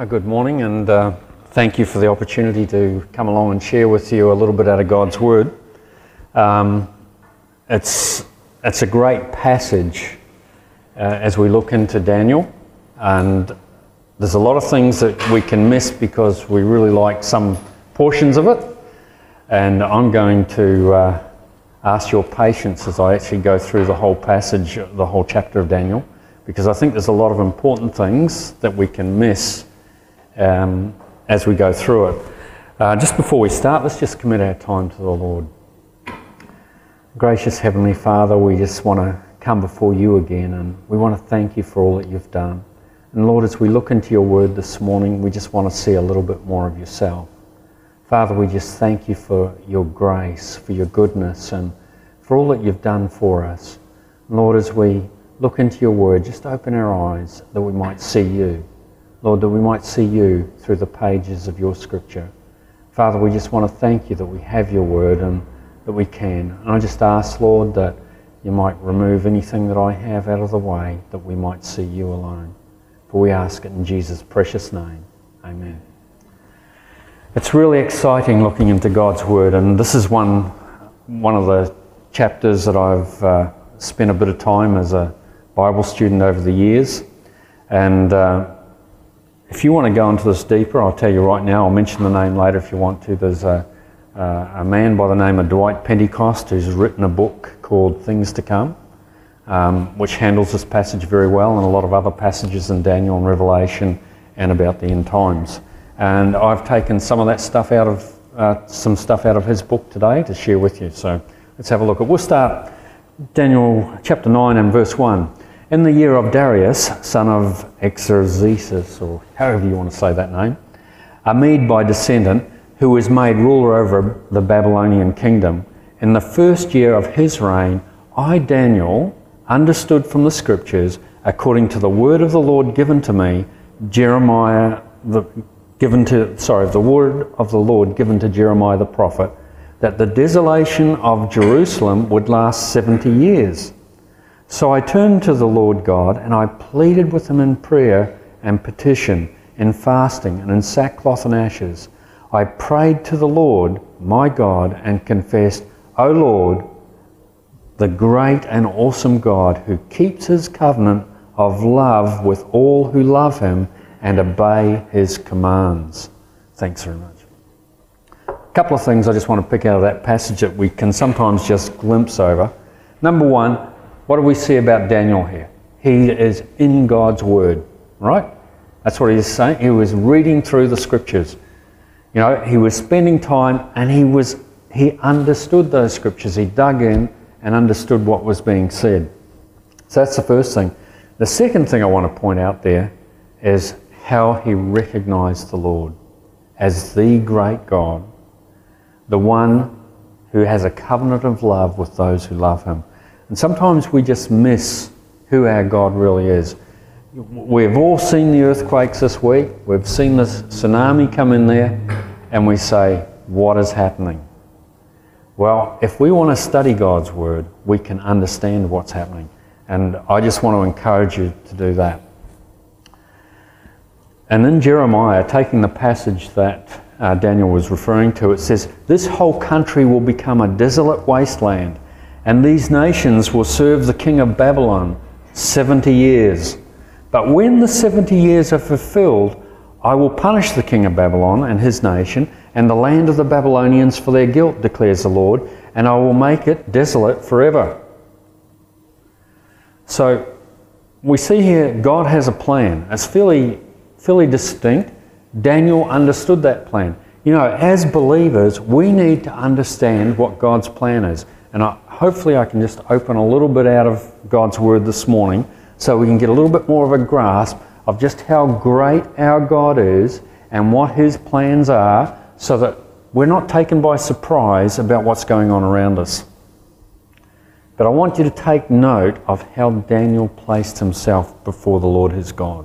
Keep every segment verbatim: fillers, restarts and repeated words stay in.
Uh, Good morning, and uh, thank you for the opportunity to come along and share with you a little bit out of God's Word. Um, it's, it's a great passage uh, as we look into Daniel, and there's a lot of things that we can miss because we really like some portions of it, and I'm going to uh, ask your patience as I actually go through the whole passage, the whole chapter of Daniel, because I think there's a lot of important things that we can miss Um, as we go through it. Uh, just before we start, let's just commit our time to the Lord. Gracious Heavenly Father, we just want to come before you again, and we want to thank you for all that you've done. And Lord, as we look into your word this morning, we just want to see a little bit more of yourself. Father, we just thank you for your grace, for your goodness, and for all that you've done for us. Lord, as we look into your word, just open our eyes that we might see you. Lord, that we might see you through the pages of your scripture. Father, we just want to thank you that we have your word and that we can. And I just ask, Lord, that you might remove anything that I have out of the way, that we might see you alone. For we ask it in Jesus' precious name. Amen. It's really exciting looking into God's word, and this is one, one of the chapters that I've uh, spent a bit of time as a Bible student over the years. And uh, If you want to go into this deeper, I'll tell you right now, I'll mention the name later if you want to. There's a, uh, a man by the name of Dwight Pentecost who's written a book called Things to Come, um, which handles this passage very well, and a lot of other passages in Daniel and Revelation and about the end times. And I've taken some of that stuff out of, uh, some stuff out of his book today to share with you. So let's have a look. We'll start Daniel chapter nine and verse one. In the year of Darius, son of Xerxes, or however you want to say that name, a Mede by descendant, who was made ruler over the Babylonian kingdom, in the first year of his reign, I, Daniel, understood from the scriptures, according to the word of the Lord given to me, Jeremiah, the, given to, sorry, the word of the Lord given to Jeremiah the prophet, that the desolation of Jerusalem would last seventy years. So I turned to the Lord God, and I pleaded with him in prayer and petition, in fasting and in sackcloth and ashes. I prayed to the Lord, my God, and confessed, O Lord, the great and awesome God, who keeps his covenant of love with all who love him and obey his commands. Thanks very much. A couple of things I just want to pick out of that passage that we can sometimes just glimpse over. Number one, what do we see about Daniel here? He is in God's word, right? That's what he's saying. He was reading through the scriptures. You know, he was spending time, and he was he understood those scriptures. He dug in and understood what was being said. So that's the first thing. The second thing I want to point out there is how he recognized the Lord as the great God, the one who has a covenant of love with those who love him. And sometimes we just miss who our God really is. We've all seen the earthquakes this week. We've seen this tsunami come in there, and we say, what is happening? Well, if we want to study God's word, we can understand what's happening. And I just want to encourage you to do that. And in Jeremiah, taking the passage that uh, Daniel was referring to, it says, this whole country will become a desolate wasteland, and these nations will serve the king of Babylon seventy years. But when the seventy years are fulfilled, I will punish the king of Babylon and his nation and the land of the Babylonians for their guilt, declares the Lord, and I will make it desolate forever. So we see here God has a plan. It's fairly, fairly distinct. Daniel understood that plan. You know, as believers, we need to understand what God's plan is. And I, hopefully I can just open a little bit out of God's word this morning so we can get a little bit more of a grasp of just how great our God is and what his plans are, so that we're not taken by surprise about what's going on around us. But I want you to take note of how Daniel placed himself before the Lord his God.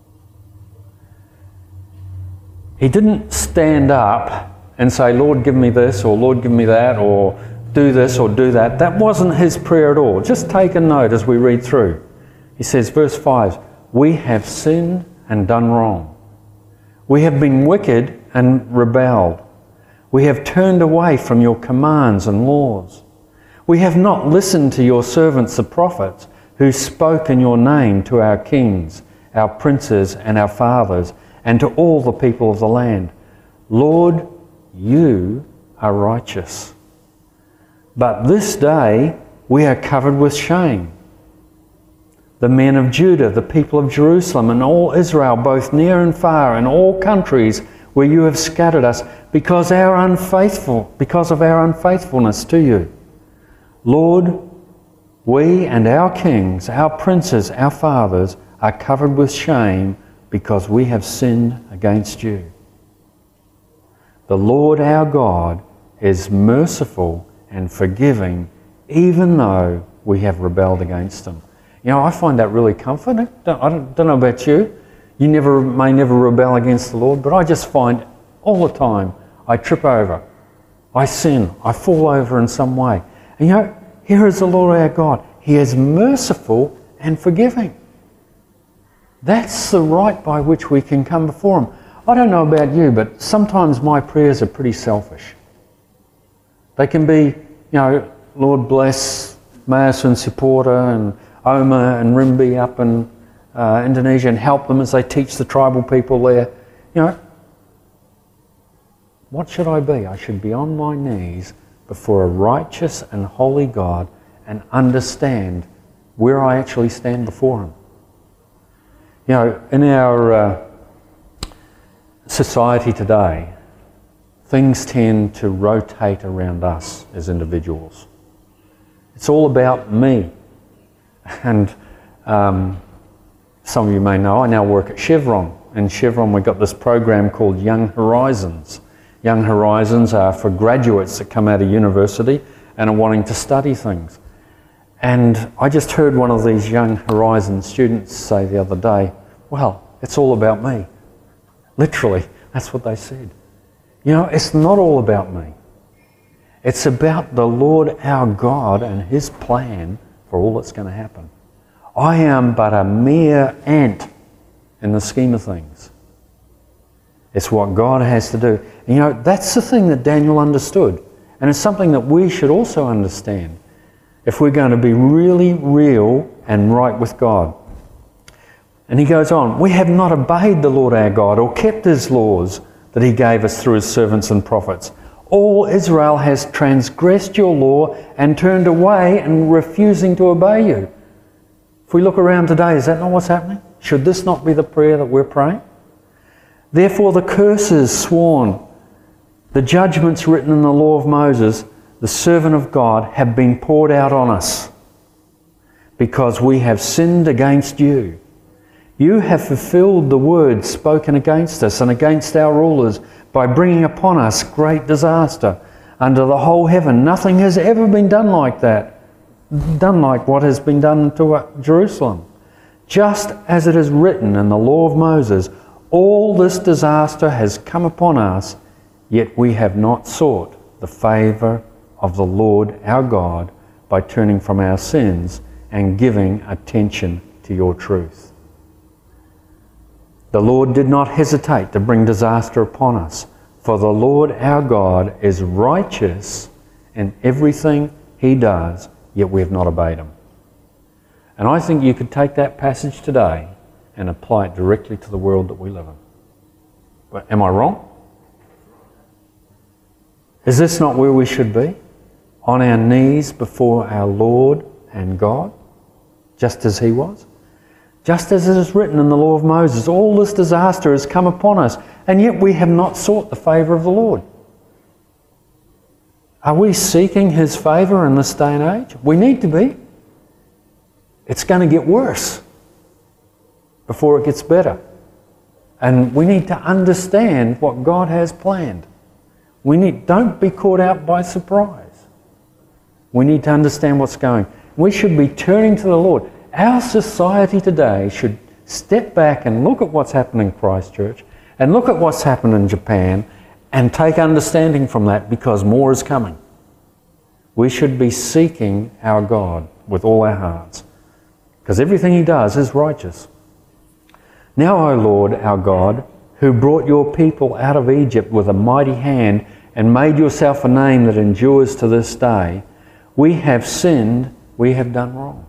He didn't stand up and say, Lord, give me this, or Lord, give me that, or do this or do that. That wasn't his prayer at all. Just take a note as we read through. He says, verse five, we have sinned and done wrong. We have been wicked and rebelled. We have turned away from your commands and laws. We have not listened to your servants the prophets, who spoke in your name to our kings, our princes and our fathers, and to all the people of the land. Lord, you are righteous. But this day we are covered with shame. The men of Judah, the people of Jerusalem, and all Israel, both near and far, and all countries where you have scattered us, because our unfaithful, because of our unfaithfulness to you. Lord, we and our kings, our princes, our fathers, are covered with shame because we have sinned against you. The Lord our God is merciful and forgiving, even though we have rebelled against him. You know, I find that really comforting. Don't, I don't, don't know about you. You never may never rebel against the Lord, but I just find all the time I trip over, I sin, I fall over in some way. And you know, here is the Lord our God. He is merciful and forgiving. That's the right by which we can come before him. I don't know about you, but sometimes my prayers are pretty selfish. They can be, you know, Lord bless Mas and Supporter and Oma and Rimby up in uh, Indonesia and help them as they teach the tribal people there. You know, what should I be? I should be on my knees before a righteous and holy God and understand where I actually stand before him. You know, in our uh, society today, things tend to rotate around us as individuals. It's all about me. And um, some of you may know, I now work at Chevron. In Chevron we've got this program called Young Horizons. Young Horizons are for graduates that come out of university and are wanting to study things. And I just heard one of these Young Horizons students say the other day, well, it's all about me. Literally, that's what they said. You know, it's not all about me. It's about the Lord our God and his plan for all that's going to happen. I am but a mere ant in the scheme of things. It's what God has to do. And you know, that's the thing that Daniel understood. And it's something that we should also understand if we're going to be really real and right with God. And he goes on, we have not obeyed the Lord our God or kept his laws that he gave us through his servants and prophets. All Israel has transgressed your law and turned away and refusing to obey you. If we look around today, is that not what's happening? Should this not be the prayer that we're praying? Therefore the curses sworn, the judgments written in the law of Moses, the servant of God, have been poured out on us because we have sinned against you. You have fulfilled the words spoken against us and against our rulers by bringing upon us great disaster. Under the whole heaven, nothing has ever been done like that, done like what has been done to Jerusalem. Just as it is written in the law of Moses, all this disaster has come upon us, yet we have not sought the favour of the Lord our God by turning from our sins and giving attention to your truth. The Lord did not hesitate to bring disaster upon us, for the Lord our God is righteous in everything he does, yet we have not obeyed him. And I think you could take that passage today and apply it directly to the world that we live in. But am I wrong? Is this not where we should be? On our knees before our Lord and God, just as he was? Just as it is written in the law of Moses, all this disaster has come upon us, and yet we have not sought the favour of the Lord. Are we seeking his favour in this day and age? We need to be. It's going to get worse before it gets better. And we need to understand what God has planned. We need, don't be caught out by surprise. We need to understand what's going. We should be turning to the Lord. Our society today should step back and look at what's happened in Christchurch and look at what's happened in Japan and take understanding from that, because more is coming. We should be seeking our God with all our hearts, because everything he does is righteous. Now, O Lord, our God, who brought your people out of Egypt with a mighty hand and made yourself a name that endures to this day, we have sinned, we have done wrong.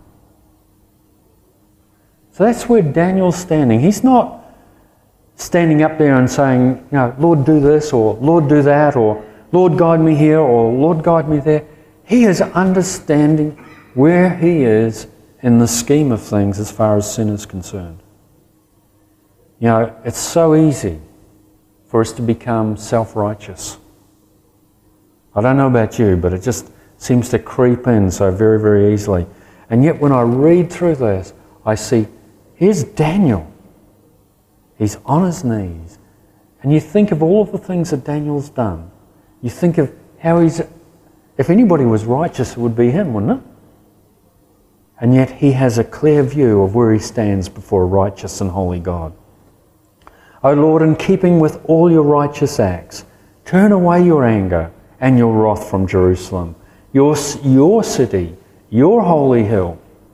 So that's where Daniel's standing. He's not standing up there and saying, you know, Lord, do this, or Lord, do that, or Lord, guide me here, or Lord, guide me there. He is understanding where he is in the scheme of things as far as sin is concerned. You know, it's so easy for us to become self-righteous. I don't know about you, but it just seems to creep in so very, very easily. And yet when I read through this, I see, here's Daniel. He's on his knees. And you think of all of the things that Daniel's done. You think of how he's... If anybody was righteous, it would be him, wouldn't it? And yet he has a clear view of where he stands before a righteous and holy God. O Lord, in keeping with all your righteous acts, turn away your anger and your wrath from Jerusalem, your, your city, your holy hill.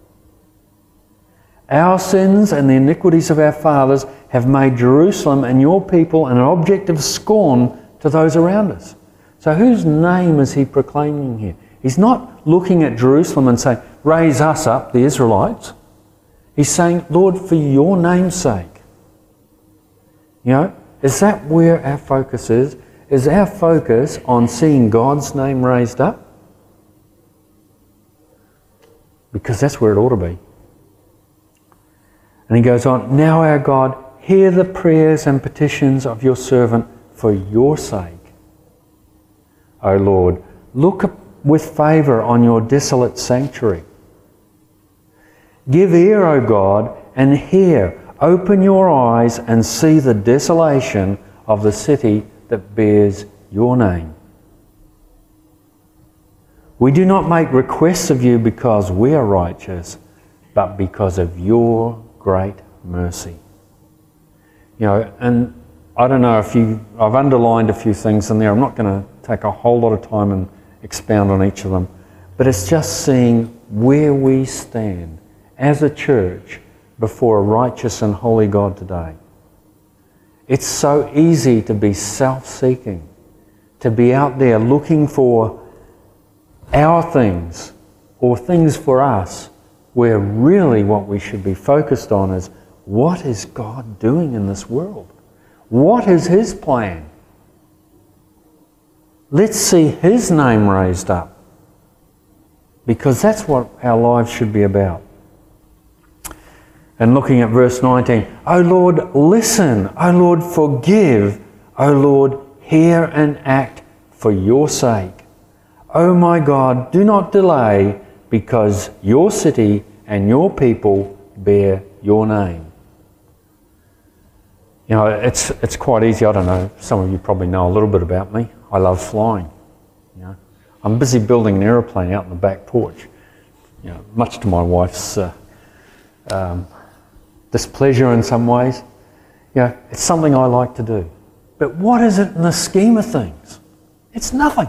Our sins and the iniquities of our fathers have made Jerusalem and your people an object of scorn to those around us. So whose name is he proclaiming here? He's not looking at Jerusalem and saying, raise us up, the Israelites. He's saying, Lord, for your name's sake. You know, is that where our focus is? Is our focus on seeing God's name raised up? Because that's where it ought to be. And he goes on, now our God, hear the prayers and petitions of your servant for your sake. O Lord, look with favour on your desolate sanctuary. Give ear, O God, and hear. Open your eyes and see the desolation of the city that bears your name. We do not make requests of you because we are righteous, but because of your great mercy. You know, and I don't know if you, I've underlined a few things in there. I'm not going to take a whole lot of time and expound on each of them, but it's just seeing where we stand as a church before a righteous and holy God today. It's so easy to be self-seeking, to be out there looking for our things or things for us, where really what we should be focused on is, what is God doing in this world? What is his plan? Let's see his name raised up, because that's what our lives should be about. And looking at verse nineteen, O Lord, listen. O Lord, forgive. O Lord, hear and act for your sake. O my God, do not delay, because your city and your people bear your name. You know, it's it's quite easy. I don't know, some of you probably know a little bit about me. I love flying. You know, I'm busy building an aeroplane out in the back porch. You know, much to my wife's uh, um, displeasure in some ways. You know, it's something I like to do. But what is it in the scheme of things? It's nothing.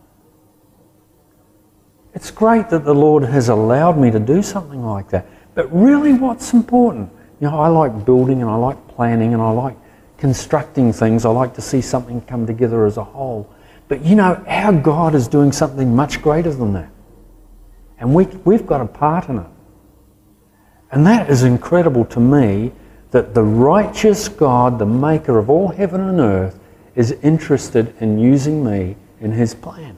It's great that the Lord has allowed me to do something like that. But really, what's important? You know, I like building and I like planning and I like constructing things. I like to see something come together as a whole. But you know, our God is doing something much greater than that. And we, we've got a part in it. And that is incredible to me, that the righteous God, the maker of all heaven and earth, is interested in using me in his plan.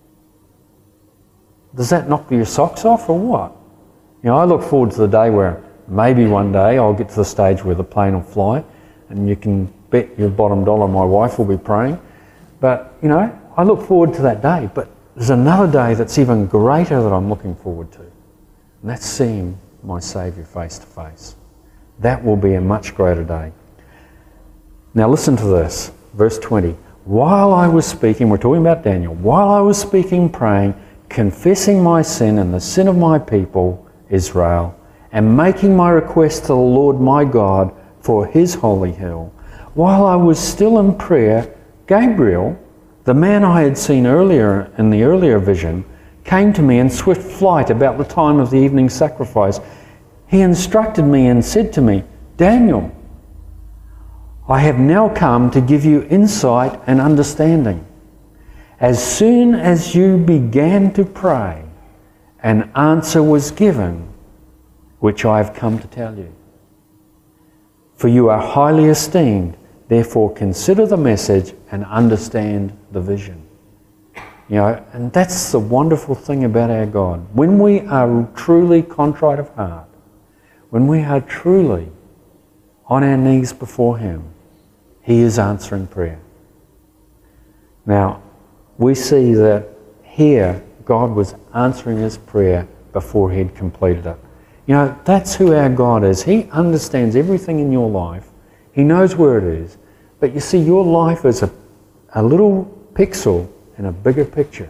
Does that knock your socks off or what? You know, I look forward to the day where maybe one day I'll get to the stage where the plane will fly, and you can bet your bottom dollar my wife will be praying. But, you know, I look forward to that day. But there's another day that's even greater that I'm looking forward to. And that's seeing my Saviour face to face. That will be a much greater day. Now listen to this, verse twenty. While I was speaking, we're talking about Daniel, while I was speaking, praying, confessing my sin and the sin of my people, Israel, and making my request to the Lord my God for his holy hill, while I was still in prayer, Gabriel, the man I had seen earlier in the earlier vision, came to me in swift flight about the time of the evening sacrifice. He instructed me and said to me, Daniel, I have now come to give you insight and understanding. As soon as you began to pray, an answer was given, which I have come to tell you. For you are highly esteemed, therefore consider the message and understand the vision. You know, and that's the wonderful thing about our God. When we are truly contrite of heart, when we are truly on our knees before Him, He is answering prayer. Now, we see that here God was answering His prayer before He'd completed it. You know, that's who our God is. He understands everything in your life. He knows where it is. But you see, your life is a, a little pixel in a bigger picture.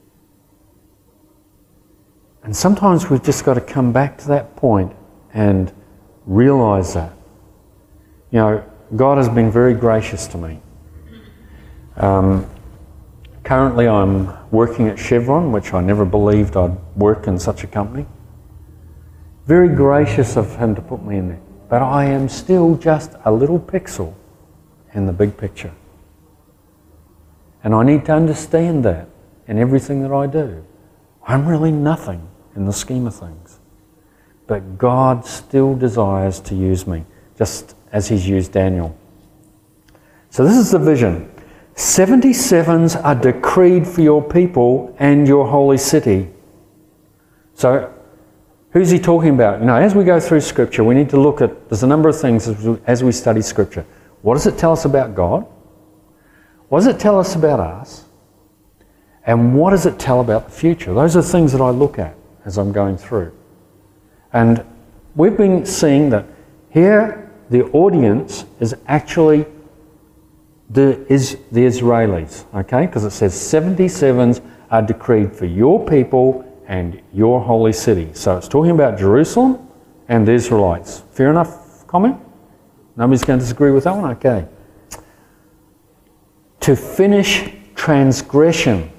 And sometimes we've just got to come back to that point and realise that. You know, God has been very gracious to me. Um, currently I'm working at Chevron, which I never believed I'd work in such a company. Very gracious of Him to put me in there. But I am still just a little pixel in the big picture. And I need to understand that in everything that I do. I'm really nothing in the scheme of things. But God still desires to use me, just as He's used Daniel. So this is the vision. seventy-sevens are decreed for your people and your holy city. So who's He talking about? You know, as we go through Scripture, we need to look at, there's a number of things as we, as we study Scripture. What does it tell us about God? What does it tell us about us? And what does it tell about the future? Those are things that I look at as I'm going through. And we've been seeing that here the audience is actually the, is the Israelis, okay? Because it says seventy-sevens are decreed for your people and your holy city. So it's talking about Jerusalem and the Israelites. Fair enough comment? Nobody's going to disagree with that one? Okay. To finish transgression.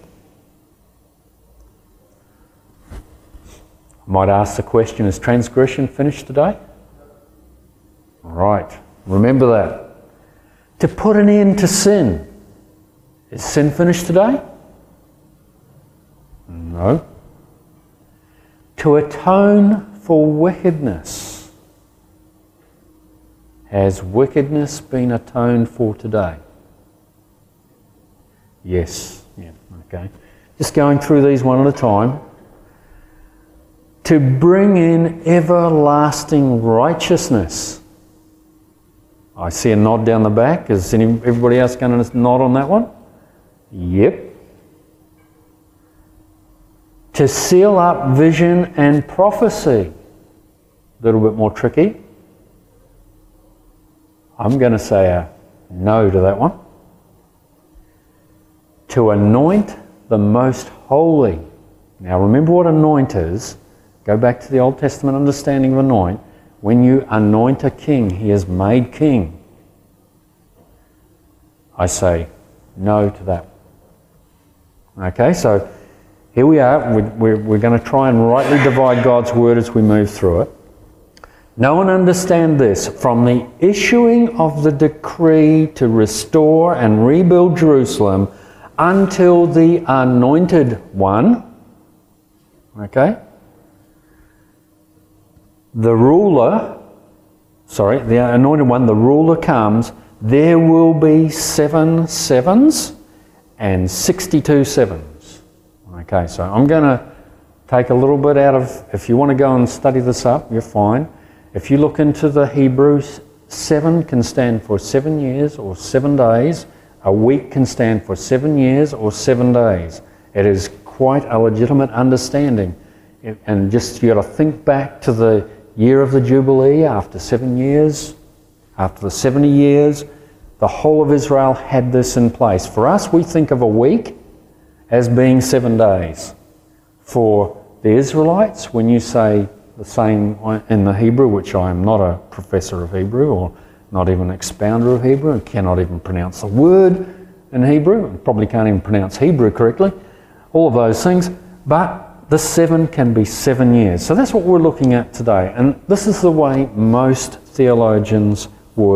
I might ask the question, is transgression finished today? Right. Remember that. To put an end to sin. Is sin finished today? No. To atone for wickedness. Has wickedness been atoned for today? Yes. Yeah, okay. Just going through these one at a time. To bring in everlasting righteousness. I see a nod down the back. Is any, everybody else going to nod on that one? Yep. To seal up vision and prophecy. A little bit more tricky. I'm going to say a no to that one. To anoint the most holy. Now remember what anoint is. Go back to the Old Testament understanding of anoint. When you anoint a king, he is made king. I say no to that. Okay, so here we are. We're, we're going to try and rightly divide God's word as we move through it. Know and understand this. From the issuing of the decree to restore and rebuild Jerusalem until the anointed one, okay, the ruler, sorry, the anointed one, the ruler comes, there will be seven sevens and sixty-two sevens. Okay, so I'm going to take a little bit out of, if you want to go and study this up, you're fine. If you look into the Hebrews, seven can stand for seven years or seven days. A week can stand for seven years or seven days. It is quite a legitimate understanding. And just you got to think back to the year of the Jubilee after seven years, after the seventy years, the whole of Israel had this in place. For us, we think of a week as being seven days. For the Israelites, when you say the same in the Hebrew, which I am not a professor of Hebrew or not even an expounder of Hebrew, and cannot even pronounce the word in Hebrew, and probably can't even pronounce Hebrew correctly, all of those things, but the seven can be seven years. So that's what we're looking at today, and this is the way most theologians would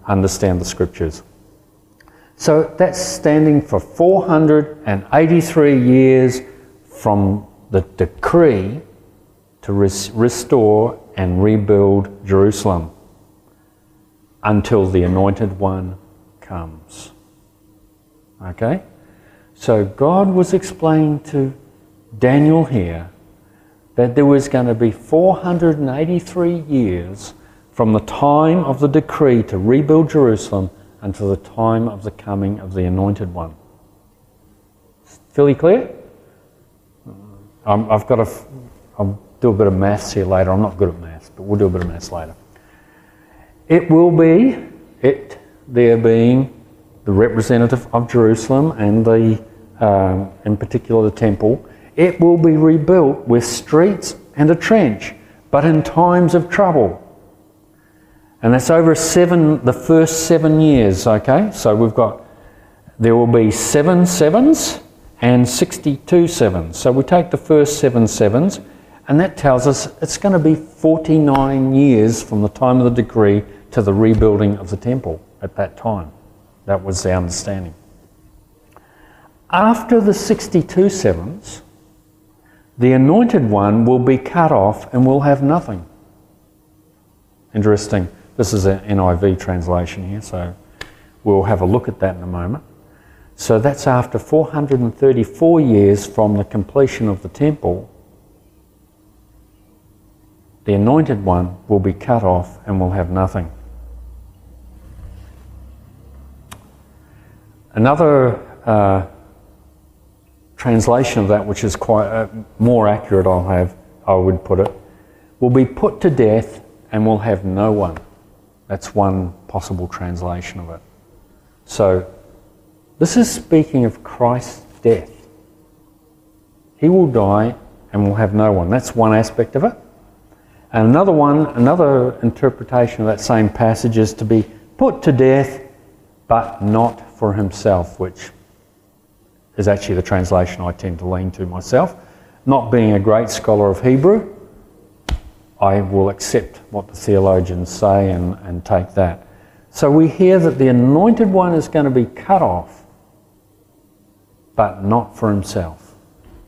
understand the scriptures. So that's standing for four hundred eighty-three years from the decree to res- restore and rebuild Jerusalem until the Anointed One comes. Okay? So God was explaining to Daniel here that there was going to be four hundred eighty-three years from the time of the decree to rebuild Jerusalem until the time of the coming of the Anointed One. Fairly clear? Um, I've got to, I'll do a bit of maths here later. I'm not good at maths, but we'll do a bit of maths later. It will be, it there being the representative of Jerusalem and the, um, in particular the temple, it will be rebuilt with streets and a trench, but in times of trouble. And that's over seven, the first seven years, okay? So we've got, there will be seven sevens and sixty-two sevens. So we take the first seven sevens, and that tells us it's going to be forty-nine years from the time of the decree to the rebuilding of the temple at that time. That was the understanding. After the sixty-two sevens, the Anointed One will be cut off and will have nothing. Interesting. This is an N I V translation here, so we'll have a look at that in a moment. So that's after four hundred thirty-four years from the completion of the temple. The Anointed One will be cut off and will have nothing. Another uh, translation of that, which is quite uh, more accurate, I'll have, I would put it, will be put to death and will have no one. That's one possible translation of it. So this is speaking of Christ's death. He will die and will have no one. That's one aspect of it. And another one, another interpretation of that same passage is to be put to death, but not for himself, which is actually the translation I tend to lean to myself. Not being a great scholar of Hebrew, I will accept what the theologians say and, and take that. So we hear that the Anointed One is going to be cut off, but not for himself.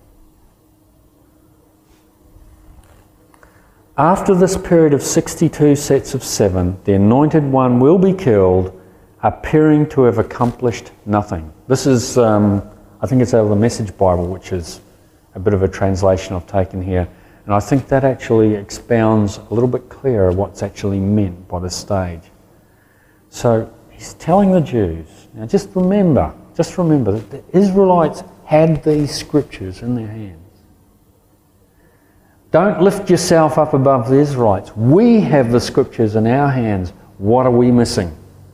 After this period of sixty-two sets of seven, the Anointed One will be killed, appearing to have accomplished nothing. This is, um, I think it's out of the Message Bible, which is a bit of a translation I've taken here. And I think that actually expounds a little bit clearer what's actually meant by this stage. So he's telling the Jews, now just remember, just remember that the Israelites had these scriptures in their hands. Don't lift yourself up above the Israelites. We have the scriptures in our hands. What are we missing?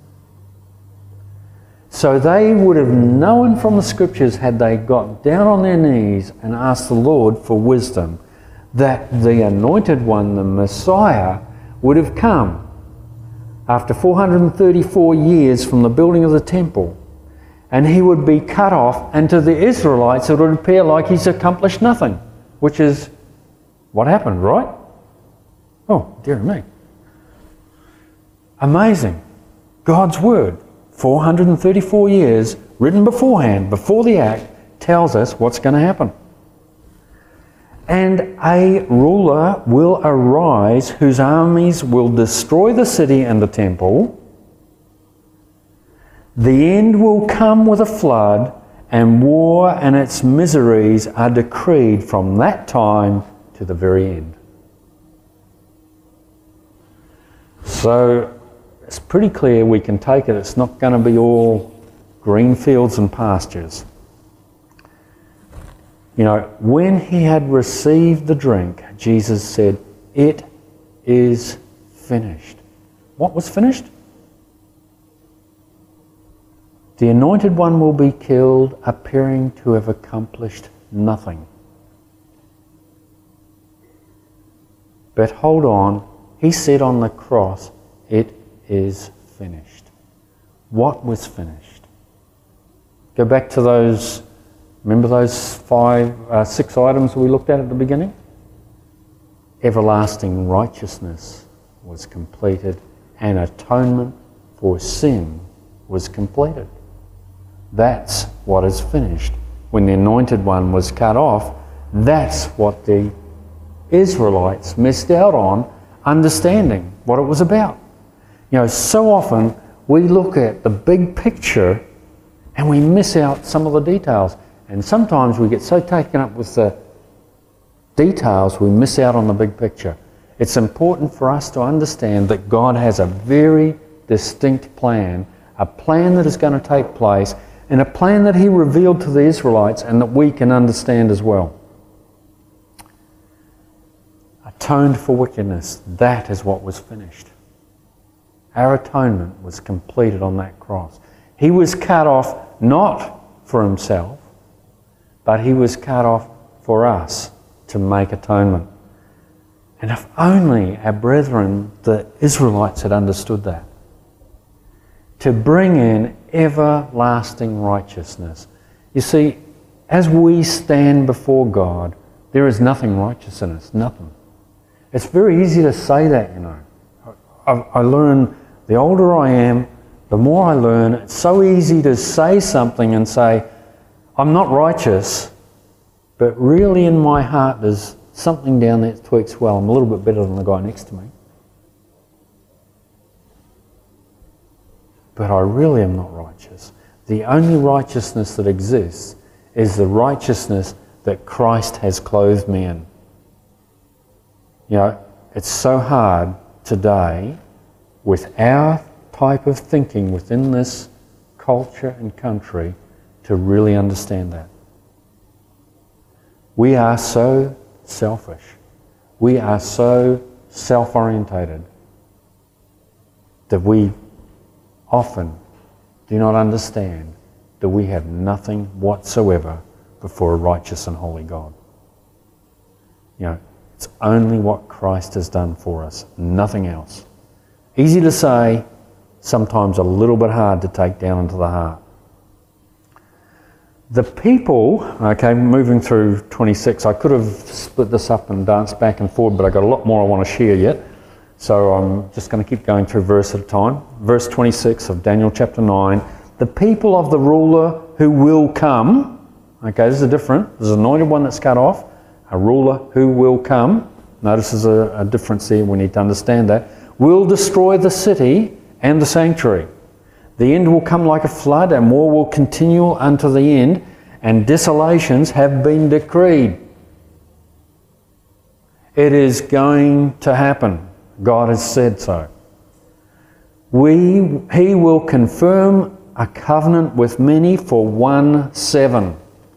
So they would have known from the scriptures, had they got down on their knees and asked the Lord for wisdom, that the Anointed One, the Messiah, would have come after four hundred thirty-four years from the building of the temple, and he would be cut off, and to the Israelites it would appear like he's accomplished nothing, which is what happened, right? Oh, dear me. Amazing. God's Word, four hundred thirty-four years, written beforehand, before the act, tells us what's going to happen. And a ruler will arise whose armies will destroy the city and the temple. The end will come with a flood, and war and its miseries are decreed from that time to the very end. So it's pretty clear we can take it. It's not going to be all green fields and pastures. You know, when he had received the drink, Jesus said, "It is finished." What was finished? The Anointed One will be killed, appearing to have accomplished nothing. But hold on, he said on the cross, "It is finished." What was finished? Go back to those, remember those five, uh, six items we looked at at the beginning? Everlasting righteousness was completed, and atonement for sin was completed. That's what is finished. When the Anointed One was cut off, that's what the Israelites missed out on, understanding what it was about. You know, so often we look at the big picture and we miss out some of the details. And sometimes we get so taken up with the details we miss out on the big picture. It's important for us to understand that God has a very distinct plan, a plan that is going to take place, and a plan that He revealed to the Israelites and that we can understand as well. Atoned for wickedness, that is what was finished. Our atonement was completed on that cross. He was cut off not for Himself, but He was cut off for us to make atonement. And if only our brethren, the Israelites, had understood that. To bring in everlasting righteousness. You see, as we stand before God, there is nothing righteous in us, nothing. It's very easy to say that, you know. I, I learn, the older I am, the more I learn, it's so easy to say something and say, I'm not righteous, but really in my heart there's something down there that tweaks well. I'm a little bit better than the guy next to me. But I really am not righteous. The only righteousness that exists is the righteousness that Christ has clothed me in. You know, it's so hard today with our type of thinking within this culture and country to really understand that. We are so selfish. We are so self-orientated that we often do not understand that we have nothing whatsoever before a righteous and holy God. You know, it's only what Christ has done for us, nothing else. Easy to say, sometimes a little bit hard to take down into the heart. The people, okay, moving through twenty-six, I could have split this up and danced back and forward, but I've got a lot more I want to share yet. So I'm just going to keep going through verse at a time. Verse twenty-six of Daniel chapter nine. The people of the ruler who will come, okay, this is different. There's an anointed one that's cut off, a ruler who will come. Notice there's a, a difference here, we need to understand that. Will destroy the city and the sanctuary. The end will come like a flood, and war will continue unto the end, and desolations have been decreed. It is going to happen. God has said so. We, he will confirm a covenant with many for one seven.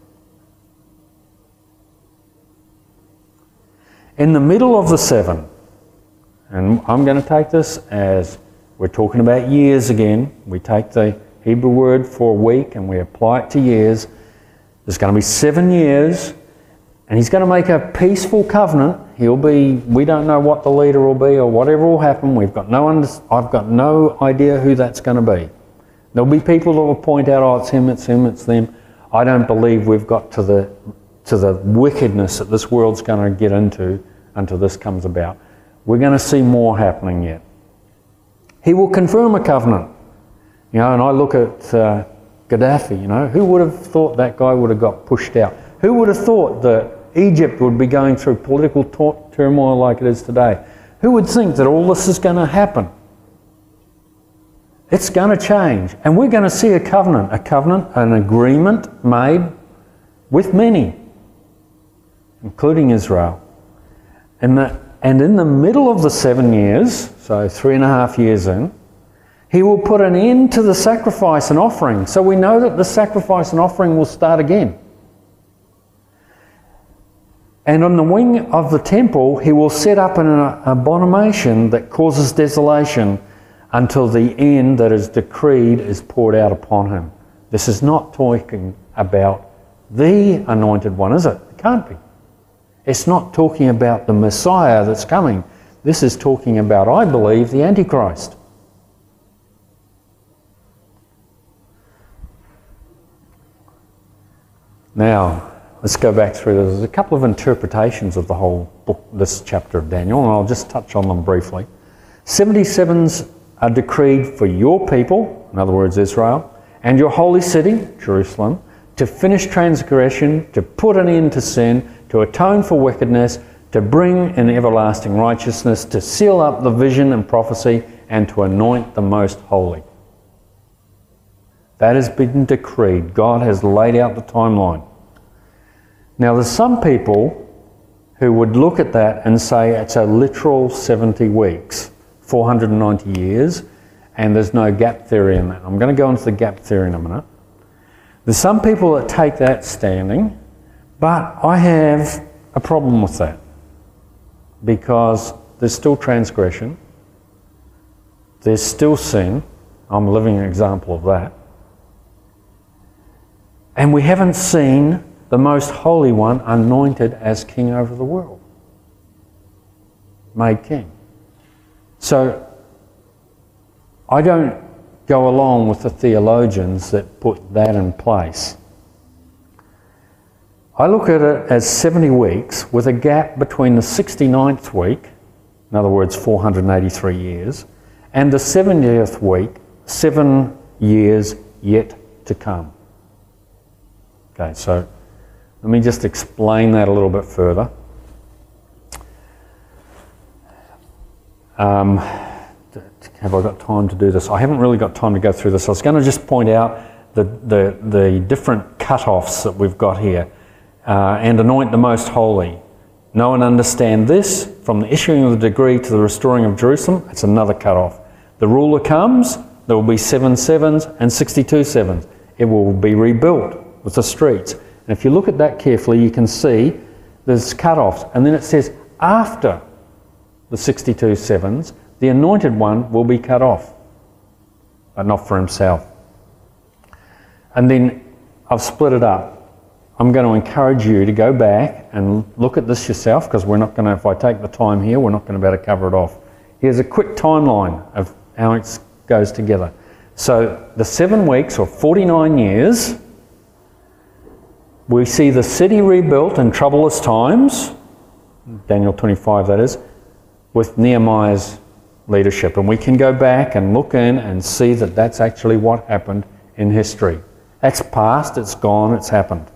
In the middle of the seven, and I'm going to take this as we're talking about years again. We take the Hebrew word for a week and we apply it to years. There's going to be seven years, and He's going to make a peaceful covenant. He'll be, we don't know what the leader will be or whatever will happen. We've got no, under, I've got no idea who that's going to be. There'll be people that will point out, oh, it's him, it's him, it's them. I don't believe we've got to the to the wickedness that this world's going to get into until this comes about. We're going to see more happening yet. He will confirm a covenant. You know, and I look at uh, Gaddafi, you know, who would have thought that guy would have got pushed out? Who would have thought that Egypt would be going through political tor- turmoil like it is today? Who would think that all this is going to happen? It's going to change. And we're going to see a covenant, a covenant, an agreement made with many, including Israel. And, the, and in the middle of the seven years, so three and a half years in, He will put an end to the sacrifice and offering. So we know that the sacrifice and offering will start again. And on the wing of the temple, He will set up an abomination that causes desolation until the end that is decreed is poured out upon Him. This is not talking about the Anointed One, is it? It can't be. It's not talking about the Messiah that's coming. This is talking about, I believe, the Antichrist. Now, let's go back through. There's a couple of interpretations of the whole book, this chapter of Daniel, and I'll just touch on them briefly. seventy-sevens are decreed for your people, in other words Israel, and your holy city, Jerusalem, to finish transgression, to put an end to sin, to atone for wickedness, to bring in everlasting righteousness, to seal up the vision and prophecy, and to anoint the most holy. That has been decreed. God has laid out the timeline. Now there's some people who would look at that and say it's a literal seventy weeks, four hundred ninety years, and there's no gap theory in that. I'm going to go into the gap theory in a minute. There's some people that take that standing, but I have a problem with that because there's still transgression, there's still sin. I'm a living example of that. And we haven't seen the Most Holy One anointed as King over the world, made King. So I don't go along with the theologians that put that in place. I look at it as seventy weeks with a gap between the sixty-ninth week, in other words four hundred eighty-three years, and the seventieth week, seven years yet to come. Okay, so let me just explain that a little bit further. Um, have I got time to do this? I haven't really got time to go through this. I was going to just point out the, the, the different cut-offs that we've got here. Uh, and anoint the most holy. Know and understand this, from the issuing of the decree to the restoring of Jerusalem, it's another cut-off. The ruler comes, there will be seven sevens and sixty-two sevens. It will be rebuilt with the streets. And if you look at that carefully, you can see there's cut-offs. And then it says, after the sixty-two sevens, the anointed one will be cut off, but not for himself. And then I've split it up. I'm going to encourage you to go back and look at this yourself, because we're not going to, if I take the time here, we're not going to be able to cover it off. Here's a quick timeline of how it goes together. So the seven weeks, or forty-nine years, we see the city rebuilt in troublous times, Daniel twenty-five that is, with Nehemiah's leadership. And we can go back and look in and see that that's actually what happened in history. That's past, it's gone, it's happened.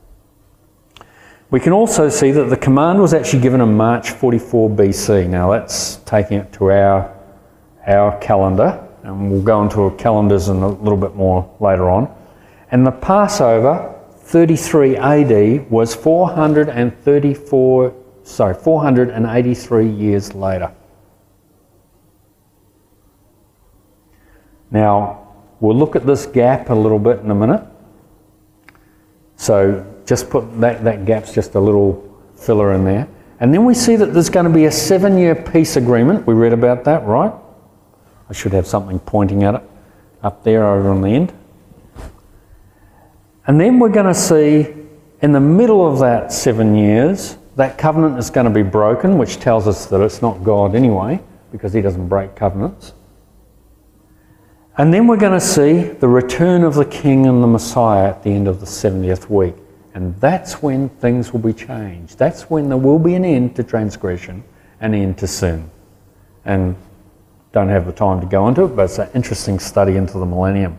We can also see that the command was actually given in March forty-four B C. Now that's taking it to our, our calendar, and we'll go into our calendars in a little bit more later on. And the Passover, thirty-three A D, was four hundred thirty-four, sorry, four hundred eighty-three years later. Now, we'll look at this gap a little bit in a minute. So just put that, that gap's just a little filler in there. And then we see that there's going to be a seven-year peace agreement. We read about that, right? I should have something pointing at it up there over on the end. And then we're going to see in the middle of that seven years, that covenant is going to be broken, which tells us that it's not God anyway, because he doesn't break covenants. And then we're going to see the return of the King and the Messiah at the end of the seventieth week. And that's when things will be changed. That's when there will be an end to transgression, an end to sin. And don't have the time to go into it, but it's an interesting study into the millennium.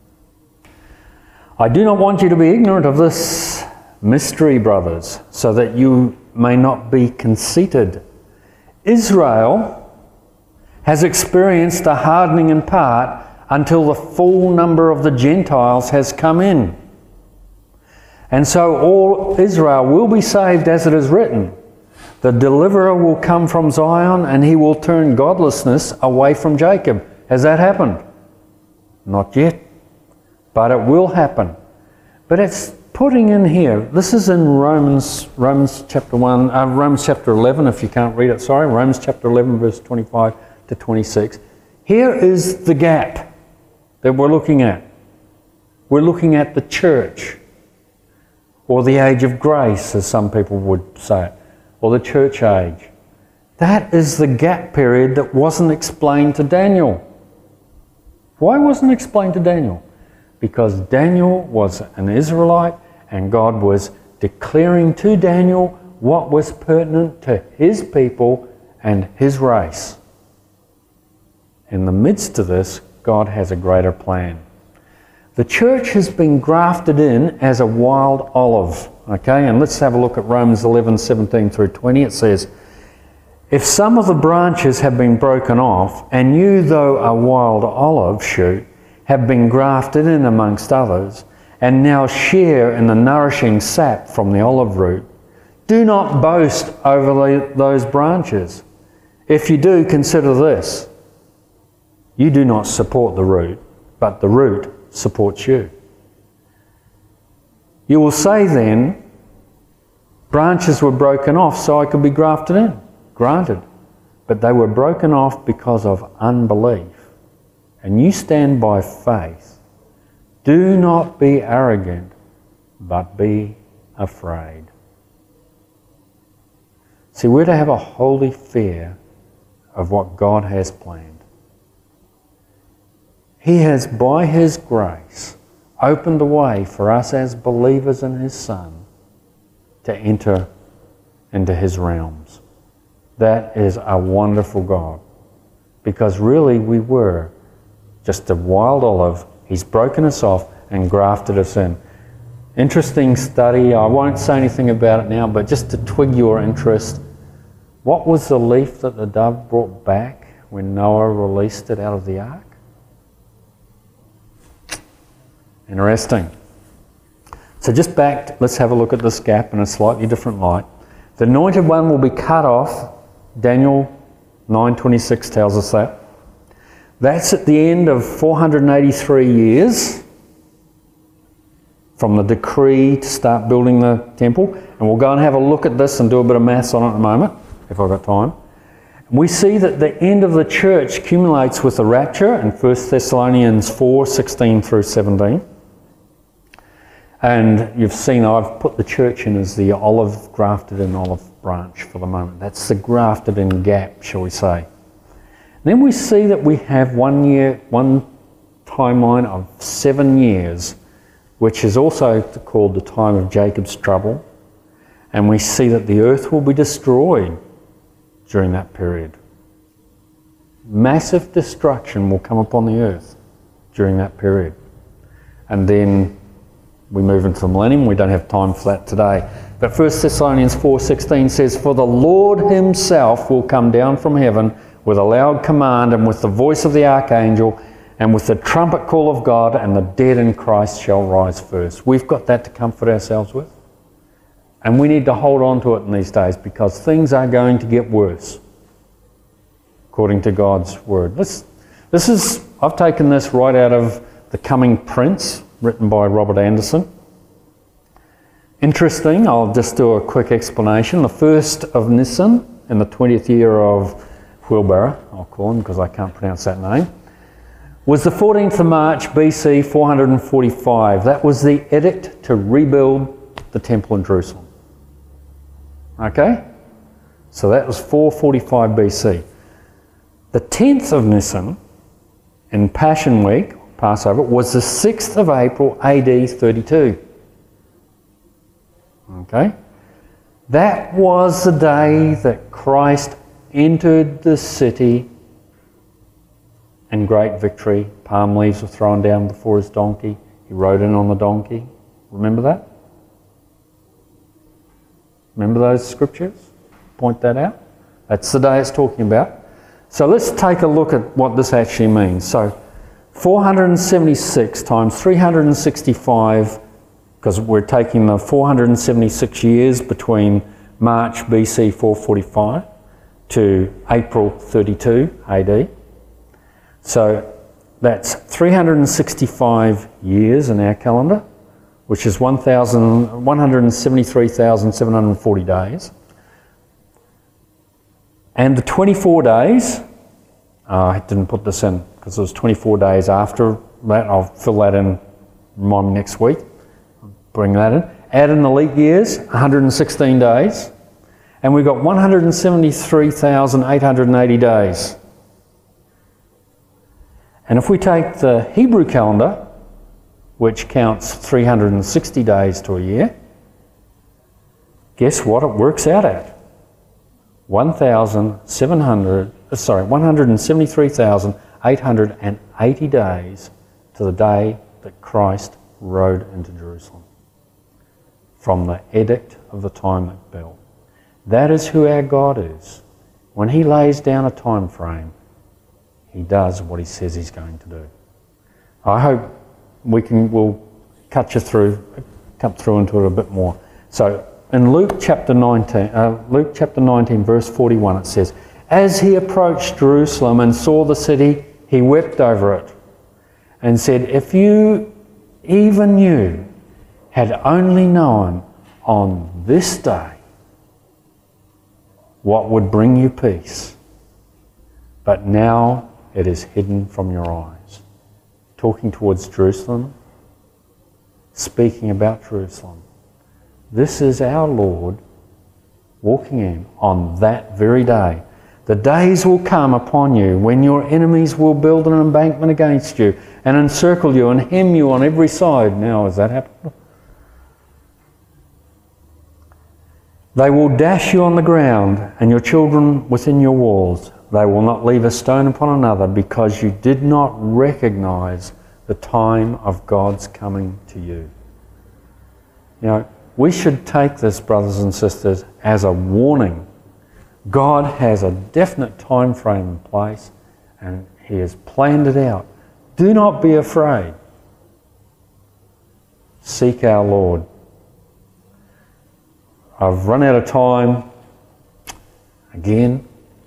I do not want you to be ignorant of this mystery, brothers, so that you may not be conceited. Israel has experienced a hardening in part until the full number of the Gentiles has come in. And so all Israel will be saved, as it is written. The deliverer will come from Zion, and he will turn godlessness away from Jacob. Has that happened? Not yet. But it will happen. But it's putting in here, this is in Romans, Romans chapter one, uh, Romans chapter eleven, if you can't read it, sorry, Romans chapter eleven, verse twenty-five to twenty-six. Here is the gap that we're looking at. We're looking at the church, or the age of grace, as some people would say it, or the church age. That is the gap period that wasn't explained to Daniel. Why wasn't it explained to Daniel? Because Daniel was an Israelite, and God was declaring to Daniel what was pertinent to his people and his race. in the midst of this, God has a greater plan. The church has been grafted in as a wild olive. Okay, and let's have a look at Romans eleven, seventeen through twenty. It says, if some of the branches have been broken off, and you, though a wild olive shoot, have been grafted in amongst others, and now share in the nourishing sap from the olive root, do not boast over those branches. If you do, consider this. You do not support the root, but the root supports you. You will say then, branches were broken off so I could be grafted in. Granted, but they were broken off because of unbelief. And you stand by faith. Do not be arrogant, but be afraid. See, we're to have a holy fear of what God has planned. He has, by His grace, opened the way for us as believers in His Son to enter into His realms. That is a wonderful God, because really we were just a wild olive. He's broken us off and grafted us in. Interesting study. I won't say anything about it now, but just to twig your interest, what was the leaf that the dove brought back when Noah released it out of the ark? Interesting. So just back, let's have a look at this gap in a slightly different light. The anointed one will be cut off. Daniel nine twenty-six tells us that. That's at the end of four hundred eighty-three years from the decree to start building the temple. And we'll go and have a look at this and do a bit of maths on it in a moment, if I've got time. We see that the end of the church accumulates with the rapture in First Thessalonians four, sixteen through seventeen. And you've seen I've put the church in as the olive, grafted in olive branch for the moment. That's the grafted in gap, shall we say. Then we see that we have one year, one timeline of seven years, which is also called the time of Jacob's trouble. And we see that the earth will be destroyed during that period. Massive destruction will come upon the earth during that period. And then we move into the millennium. We don't have time for that today. But First Thessalonians four sixteen says, for the Lord Himself will come down from heaven with a loud command and with the voice of the archangel and with the trumpet call of God, and the dead in Christ shall rise first. We've got that to comfort ourselves with. And we need to hold on to it in these days, because things are going to get worse, according to God's word. This, this is, I've taken this right out of The Coming Prince, written by Robert Anderson. Interesting, I'll just do a quick explanation. The first of Nisan, in the twentieth year of Wilbara, I'll call him because I can't pronounce that name, was the fourteenth of March B C four hundred forty-five. That was the edict to rebuild the temple in Jerusalem. Okay? So that was four forty-five B C. The tenth of Nisan, in Passion Week, Passover, was the sixth of April A D thirty-two. Okay? That was the day that Christ entered the city in great victory. Palm leaves were thrown down before His donkey. He rode in on the donkey. Remember that? Remember those scriptures? Point that out. That's the day it's talking about. So let's take a look at what this actually means. So four hundred seventy-six times three hundred sixty-five, because we're taking the four hundred seventy-six years between March B C four forty-five to April thirty-two A D. So that's three hundred sixty-five years in our calendar, which is one hundred seventy-three thousand seven hundred forty days. And the twenty-four days, uh, I didn't put this in because it was twenty-four days after that. I'll fill that in, remind me next week. Bring that in. Add in the leap years, one hundred sixteen days. And we've got one hundred seventy-three thousand eight hundred eighty days. And if we take the Hebrew calendar, which counts three hundred sixty days to a year, guess what it works out at? one thousand seven hundred, sorry, one hundred seventy-three thousand eight hundred eighty days to the day that Christ rode into Jerusalem, from the edict of the time it built. That is who our God is. When he lays down a time frame, he does what he says he's going to do. I hope we can, we'll cut you through, cut through into it a bit more. So in Luke chapter nineteen, uh, Luke chapter nineteen, verse forty-one, it says, "As he approached Jerusalem and saw the city, he wept over it and said, 'If you, even you, had only known on this day what would bring you peace, but now it is hidden from your eyes.'" Talking towards Jerusalem, speaking about Jerusalem. This is our Lord walking in on that very day. "The days will come upon you when your enemies will build an embankment against you and encircle you and hem you on every side." Now, has that happened? "They will dash you on the ground and your children within your walls. They will not leave a stone upon another, because you did not recognize the time of God's coming to you." You know, we should take this, brothers and sisters, as a warning. God has a definite time frame in place and he has planned it out. Do not be afraid. Seek our Lord. I've run out of time again.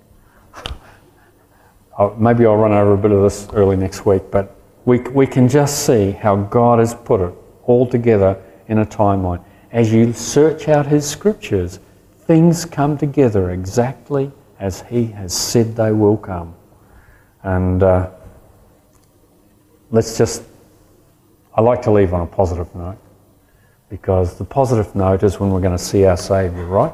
I'll, maybe I'll run over a bit of this early next week, but we, we can just see how God has put it all together in a timeline. As you search out his scriptures, things come together exactly as he has said they will come. And uh, let's just, I like to leave on a positive note, because the positive note is when we're going to see our Saviour, right?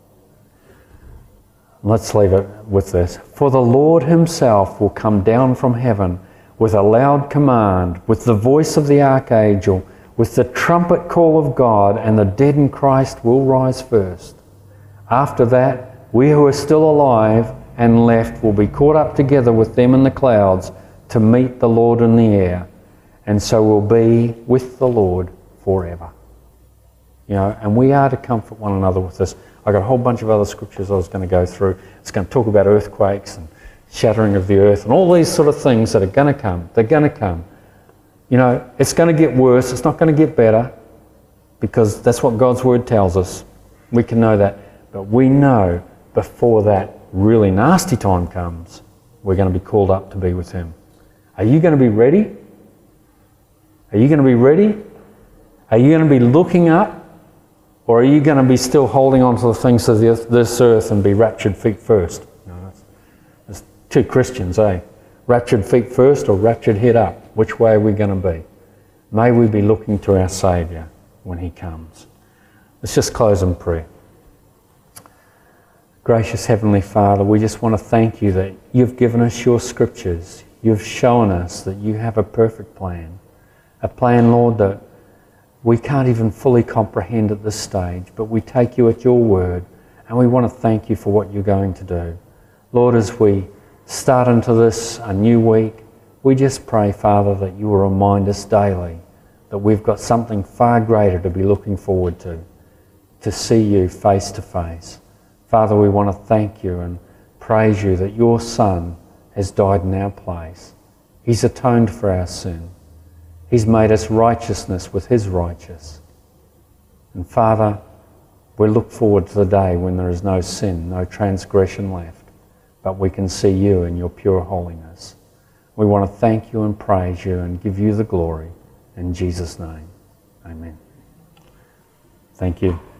Let's leave it with this. "For the Lord himself will come down from heaven with a loud command, with the voice of the archangel, with the trumpet call of God, and the dead in Christ will rise first. After that, we who are still alive and left will be caught up together with them in the clouds to meet the Lord in the air, and so we'll be with the Lord forever." You know, and we are to comfort one another with this. I've got a whole bunch of other scriptures I was going to go through. It's going to talk about earthquakes and shattering of the earth and all these sort of things that are going to come. They're going to come. You know, it's going to get worse. It's not going to get better, because that's what God's word tells us. We can know that. But we know before that really nasty time comes, we're going to be called up to be with him. Are you going to be ready? Are you going to be ready? Are you going to be looking up? Or are you going to be still holding on to the things of the, this earth and be raptured feet first? You know, that's, that's two Christians, eh? Raptured feet first or raptured head up? Which way are we going to be? May we be looking to our Saviour when he comes. Let's just close in prayer. Gracious Heavenly Father, we just want to thank you that you've given us your scriptures. You've shown us that you have a perfect plan. A plan, Lord, that we can't even fully comprehend at this stage, but we take you at your word, and we want to thank you for what you're going to do. Lord, as we start into this a new week, we just pray, Father, that you will remind us daily that we've got something far greater to be looking forward to, to see you face to face. Father, we want to thank you and praise you that your Son has died in our place. He's atoned for our sin. He's made us righteousness with his righteous. And Father, we look forward to the day when there is no sin, no transgression left, but we can see you in your pure holiness. We want to thank you and praise you and give you the glory. In Jesus' name, amen. Thank you.